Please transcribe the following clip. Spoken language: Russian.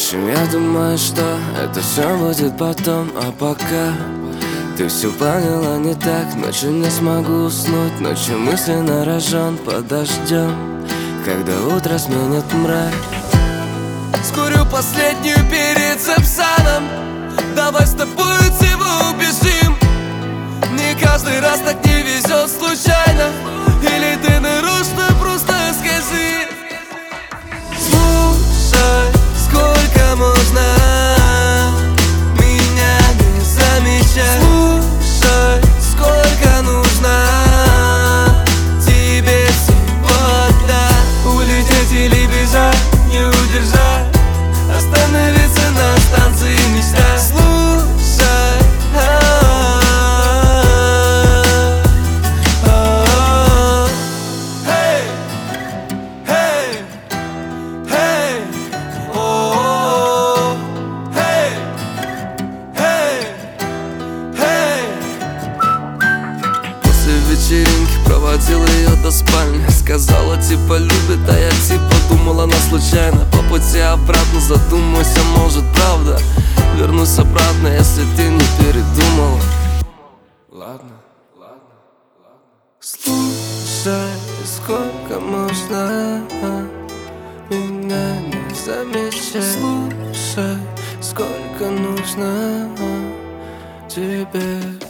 общем, я думаю, что это все будет потом. А пока ты все поняла не так. Ночью не смогу уснуть, ночью мысленно рожен под дождем, когда утро сменит мрак. Скурю последнюю перед Сапсаном. Давай с тобой от всего убежим. Не каждый раз так не везет случайно. Или ты нарочно, просто скажи. Слушай, сколько можно меня не замечать? Слушай, сколько нужно тебе всего-то улететь или бежать, не удержать, остановиться на станции мечта. Слушай, эй, эй, эй, о, эй, эй, эй. После вечеринки проводила ее до спальни. Сказала, типа любит, а я типа думала, она случайно. По пути обратно задумайся, может правда вернусь обратно, если ты не передумала. Ладно, ладно, ладно. Слушай, сколько можно меня не замечать? Слушай, сколько нужно тебе